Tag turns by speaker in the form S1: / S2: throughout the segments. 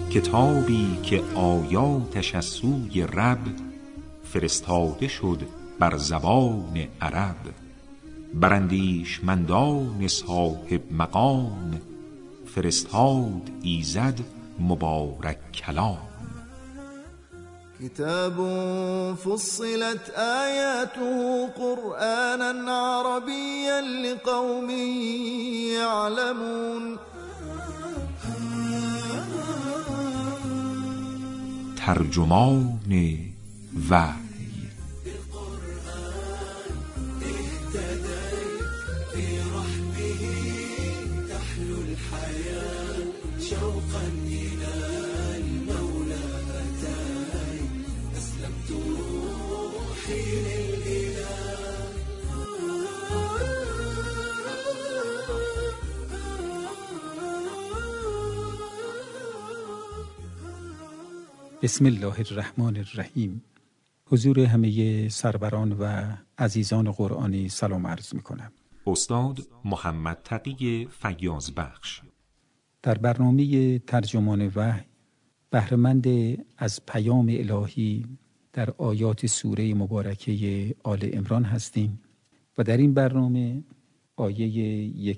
S1: کتابی که آیاتش از سوی رب فرستاده شد بر زبان عرب، بر اندیشمندان صاحب مقام فرستاد ایزد مبارک کلام.
S2: كتاب فصلت آياته قرآنا عربيا لقوم يعلمون.
S1: ترجمان وحی.
S3: بسم الله الرحمن الرحیم. حضور همه سروران و عزیزان قرآنی سلام عرض می کنم.
S1: استاد محمد تقی فیاض بخش
S3: در برنامه ترجمان وحی بهره‌مند از پیام الهی در آیات سوره مبارکه آل عمران هستیم و در این برنامه آیه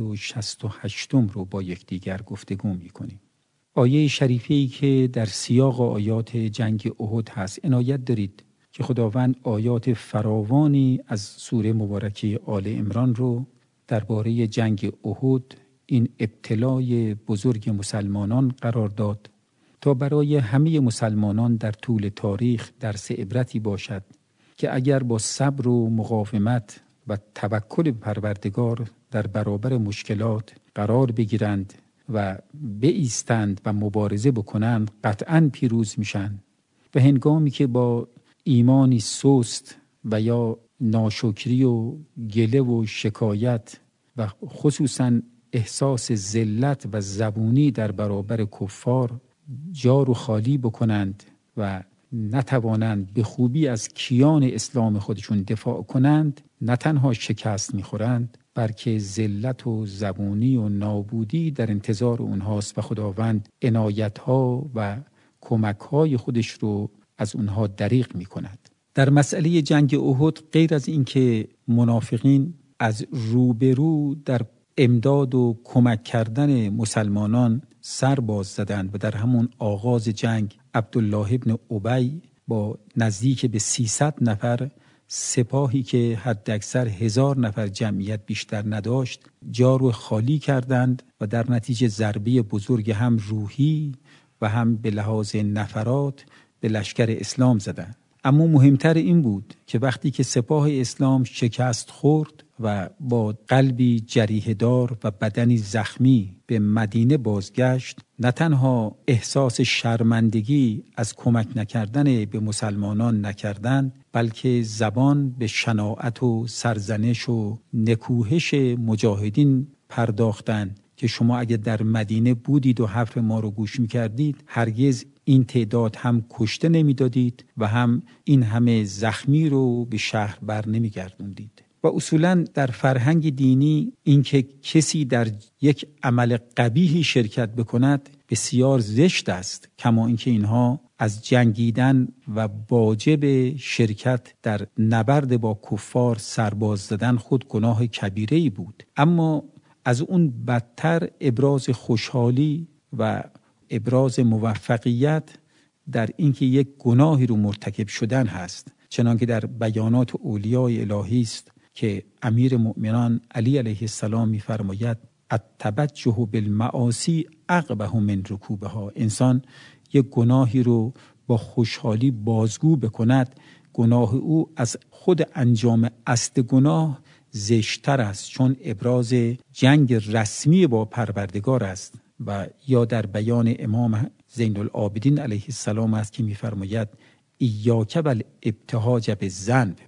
S3: 168 رو با یکدیگر گفتگو می کنیم. آیه شریفه‌ای که در سیاق آیات جنگ احد هست. عنایت دارید که خداوند آیات فراوانی از سوره مبارکه آل عمران رو درباره جنگ احد، این ابتلای بزرگ مسلمانان قرار داد تا برای همه مسلمانان در طول تاریخ درس عبرتی باشد که اگر با صبر و مقاومت و توکل به پروردگار در برابر مشکلات قرار بگیرند و بایستند و مبارزه بکنند قطعاً پیروز میشن و هنگامی که با ایمانی سست و یا ناشکری و گله و شکایت و خصوصاً احساس ذلت و زبونی در برابر کفار جار و خالی بکنند و نتوانند به خوبی از کیان اسلام خودشون دفاع کنند، نه تنها شکست میخورند بلکه ذلت و زبونی و نابودی در انتظار اونهاست و خداوند عنایت‌ها و کمک‌های خودش رو از اونها دریغ می‌کند. در مسئله جنگ احد غیر از اینکه منافقین از روبرو در امداد و کمک کردن مسلمانان سر باز زدند و در همون آغاز جنگ عبدالله ابن ابی با نزدیک به 300 نفر سپاهی که حداکثر 1000 نفر جمعیت بیشتر نداشت جارو خالی کردند و در نتیجه ضربه بزرگ هم روحی و هم به لحاظ نفرات به لشکر اسلام زدند. اما مهمتر این بود که وقتی که سپاه اسلام شکست خورد و با قلبی جریحه دار و بدنی زخمی به مدینه بازگشت، نه تنها احساس شرمندگی از کمک نکردن به مسلمانان نکردند، بلکه زبان به شناعت و سرزنش و نکوهش مجاهدین پرداختند که شما اگه در مدینه بودید و حرف ما رو گوش می‌کردید هرگز این تعداد هم کشته نمی‌دادید و هم این همه زخمی رو به شهر بر نمی‌گردوندید. و اصولاً در فرهنگ دینی اینکه کسی در یک عمل قبیحی شرکت بکند بسیار زشت است، کما اینکه اینها از جنگیدن و واجب شرکت در نبرد با کفار سرباز زدن خود گناه کبیره‌ای بود. اما از اون بدتر ابراز خوشحالی و ابراز موفقیت در اینکه یک گناهی رو مرتکب شدن هست، چنانکه در بیانات اولیای الهی است که امیر مؤمنان علی علیه السلام می‌فرماید التبجح بالمعاصی اقبح من رکوبها. انسان یک گناهی رو با خوشحالی بازگو بکند، گناه او از خود انجام اصل گناه زشتر است، چون ابراز جنگ رسمی با پروردگار است. و یا در بیان امام زین العابدین علیه السلام است که می‌فرماید ایاک والابتهاج بالذنب،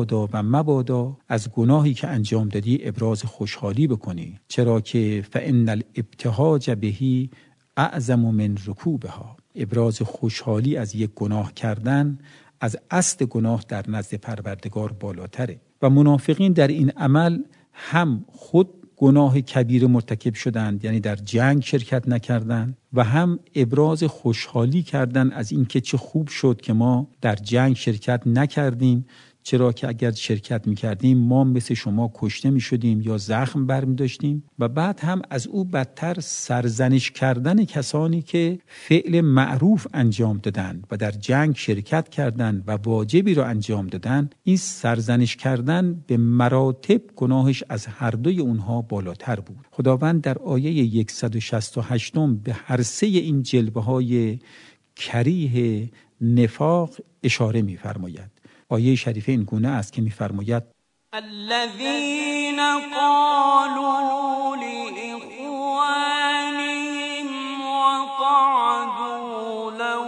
S3: مبادا از گناهی که انجام دادی ابراز خوشحالی بکنی، چرا که فان الابتهاج به اعظم من رکوبها. ابراز خوشحالی از یک گناه کردن از اصل گناه در نزد پروردگار بالاتره. و منافقین در این عمل هم خود گناه کبیر مرتکب شدند، یعنی در جنگ شرکت نکردند، و هم ابراز خوشحالی کردند از اینکه چه خوب شد که ما در جنگ شرکت نکردیم، چرا که اگر شرکت میکردیم ما مثل شما کشته میشدیم یا زخم برمیداشتیم. و بعد هم از او بدتر سرزنش کردن کسانی که فعل معروف انجام دادند و در جنگ شرکت کردند و واجبی را انجام دادند. این سرزنش کردن به مراتب گناهش از هر دوی اونها بالاتر بود. خداوند در آیه 168 به هر سه این جلوه های کریه نفاق اشاره می‌فرماید. آیه شریفه این گونه است که می‌فرماید
S4: الذين قالوا لإخوانهم وقعدوا لو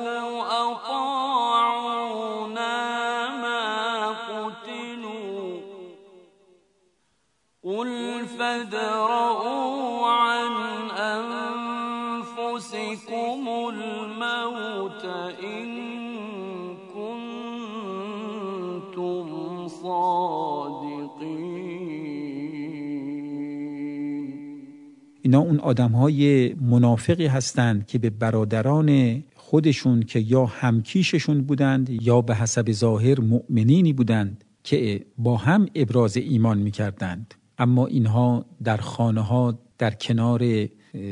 S4: أطاعونا ما قتلوا قل فادرءوا عن أنفسكم الموت إن
S3: اینا اون آدم‌های منافقی هستند که به برادران خودشون که یا همکیششون بودند یا به حسب ظاهر مؤمنینی بودند که با هم ابراز ایمان می‌کردند، اما اینها در خانه‌ها در کنار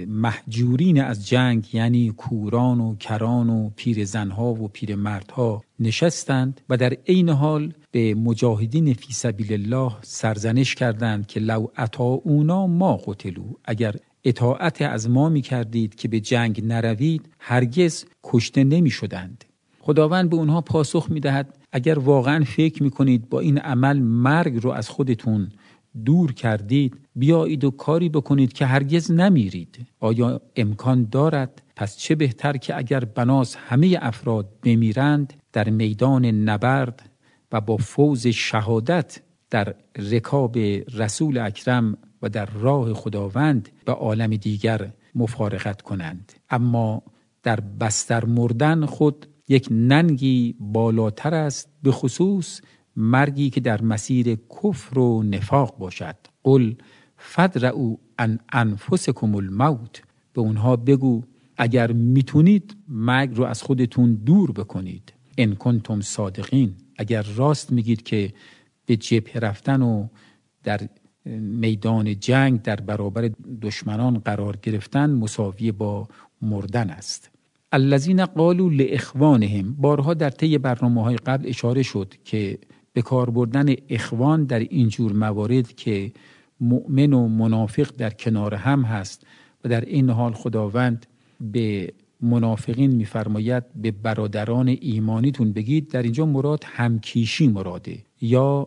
S3: محجورین از جنگ، یعنی کوران و کران و پیرزنها و پیرمردها نشستند و در عین حال به مجاهدین فی سبیل الله سرزنش کردند که لو اطاعونا ما قتلوا، اگر اطاعت از ما می کردید که به جنگ نروید هرگز کشته نمی شدند. خداوند به اونها پاسخ می دهد اگر واقعا فکر می کنید با این عمل مرگ رو از خودتون دور کردید، بیایید و کاری بکنید که هرگز نمیرید. آیا امکان دارد؟ پس چه بهتر که اگر بناس همه افراد بمیرند در میدان نبرد و با فوز شهادت در رکاب رسول اکرم و در راه خداوند به عالم دیگر مفارقت کنند. اما در بستر مردن خود یک ننگی بالاتر است، به خصوص مرگی که در مسیر کفر و نفاق باشد. قل فادرءوا عن انفسکم الموت، به اونها بگو اگر میتونید مرگ رو از خودتون دور بکنید. ان کنتم صادقین، اگر راست میگید که به جبهه رفتن و در میدان جنگ در برابر دشمنان قرار گرفتن مساوی با مردن است. الذین قالوا لاخوانهم، بارها در طی برنامه‌های قبل اشاره شد که به کار بردن اخوان در اینجور موارد که مؤمن و منافق در کنار هم هست و در این حال خداوند به منافقین می‌فرماید به برادران ایمانیتون بگید، در اینجا مراد همکیشی مراده یا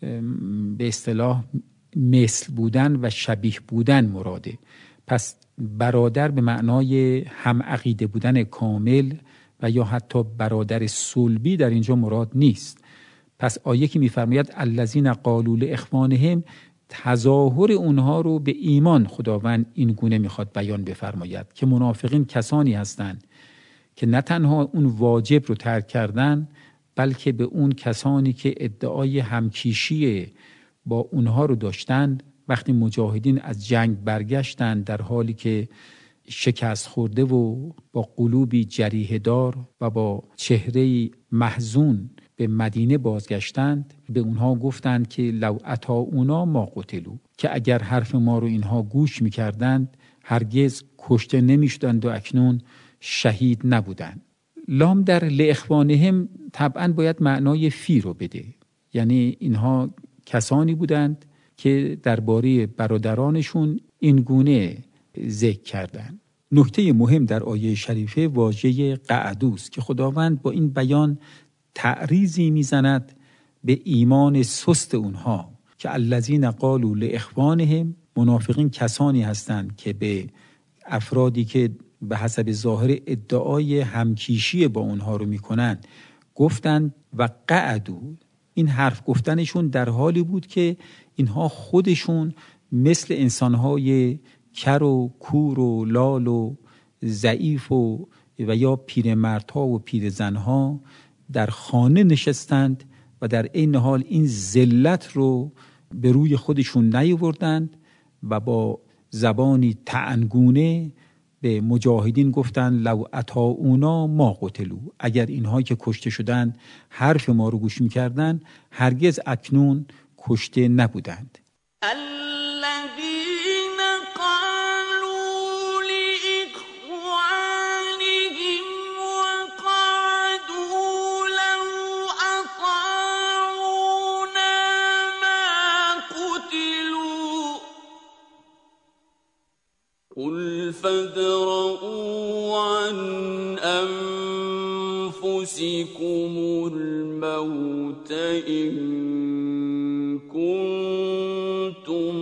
S3: به اصطلاح مثل بودن و شبیه بودن مراده. پس برادر به معنای هم عقیده بودن کامل و یا حتی برادر صلبی در اینجا مراد نیست. پس آیه که می‌فرماید الذین قالوا لاخوانهم، تظاهر اونها رو به ایمان خداوند این گونه میخواد بیان بفرماید که منافقین کسانی هستند که نه تنها اون واجب رو ترک کردن، بلکه به اون کسانی که ادعای همکیشی با اونها رو داشتند وقتی مجاهدین از جنگ برگشتند در حالی که شکست خورده و با قلوبی جریحه دار و با چهره محزون به مدینه بازگشتند، به اونها گفتند که لو اطاعونا ما قتلوا، که اگر حرف ما رو اینها گوش میکردند هرگز کشته نمیشدند و اکنون شهید نبودند. لام در لاخوانهم طبعا باید معنای فی رو بده، یعنی اینها کسانی بودند که درباره برادرانشون این گونه ذکر کردند. نکته مهم در آیه شریفه واژه قعدوست که خداوند با این بیان تعریضی میزند به ایمان سست اونها که الذین قالوا لاخوانهم، منافقین کسانی هستند که به افرادی که به حسب ظاهر ادعای همکیشی با اونها رو میکنند گفتند و قعدوا. این حرف گفتنشون در حالی بود که اینها خودشون مثل انسانهای کر و کور و لال و ضعیف و یا پیرمردها و پیرزنها در خانه نشستند و در این حال این ذلت رو به روی خودشون نیاوردند و با زبانی طعنگونه به مجاهدین گفتن لو اطاعونا ما قتلوا، اگر اینها که کشته شدن حرف ما رو گوش می‌کردن هرگز اکنون کشته نبودند.
S4: الذين قالوا لإخوانهم وقعدوا لو أطاعونا ما قتلوا قل فادرءوا عن أنفسكم الموت إن كنتم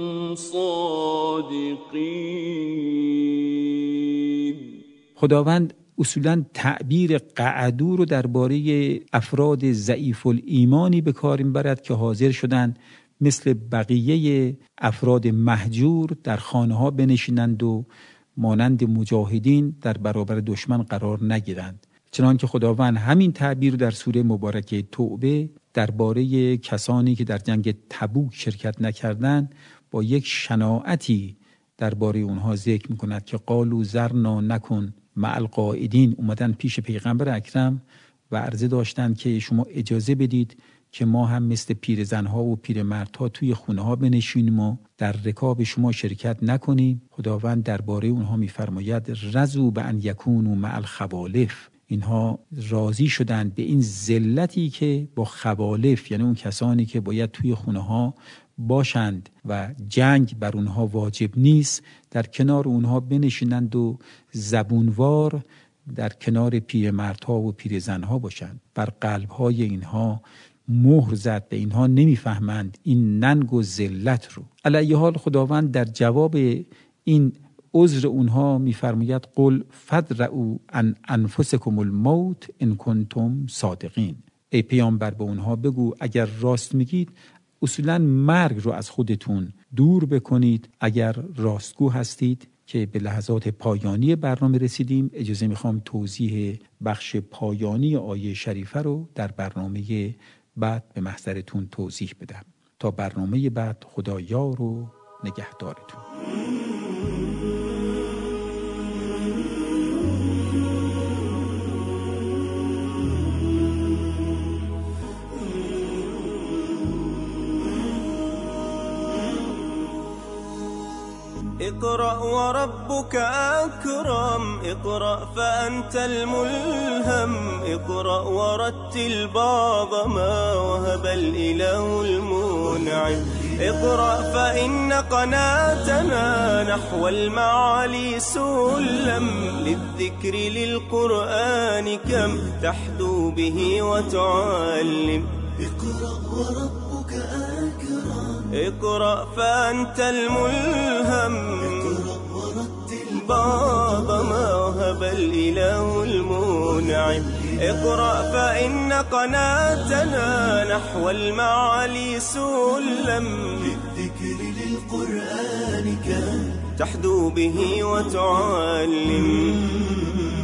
S4: صادقین.
S3: خداوند اصولاً تعبیر قعدو رو درباره افراد ضعیف الایمانی به کار میبرد که حاضر شدند مثل بقیه افراد مهجور در خانه ها بنشینند و مانند مجاهدین در برابر دشمن قرار نگیرند. چنانکه خداوند همین تعبیر در سوره مبارکه توبه درباره کسانی که در جنگ تبوک شرکت نکردند با یک شناعتی درباره اونها ذکر میکند که قالوا ذرنا نکن مع القاعدین. اومدن پیش پیغمبر اکرم و عرضه داشتند که شما اجازه بدید که ما هم مثل پیرزنها و پیرمردها توی خونه ها بنشینیم و در رکاب شما شرکت نکنیم. خداوند درباره اونها میفرماید رضوا بان یکونوا مع الخوالف، اینها راضی شدند به این ذلتی که با خوالف، یعنی اون کسانی که باید توی خونه ها باشند و جنگ بر اونها واجب نیست، در کنار اونها بنشینند و زبونوار در کنار پیرمردها و پیرزنها باشند. بر قلبهای اینها مهر زد، به اینها نمیفهمند این ننگ و ذلت رو. علی حال خداوند در جواب این عذر اونها میفرماید قل فادرؤوا عن انفسکم الموت ان کنتم صادقین. ای پیامبر به اونها بگو اگر راست میگید اصولا مرگ رو از خودتون دور بکنید اگر راستگو هستید. که به لحظات پایانی برنامه رسیدیم. اجازه میخوام توضیح بخش پایانی آیه شریفه رو در برنامه بعد به محضرتون توضیح بدم. تا برنامه بعد خدا یار و نگهدارتون.
S2: اقرأ وربك أكرم اقرأ فأنت الملهم اقرأ ورتل بعض ما وهب الإله المنعم اقرأ فإن قناتنا نحو المعالي سلم للذكر للقرآن كم تحدو به وتعلم اقرأ وربك أكرم اقرأ فأنت الملهم اقرأ ورتل بعض ما وهب الإله المنعم اقرأ فإن قناتنا نحو المعالي سلم للذكر للقرآن كم تحدو به وتعلم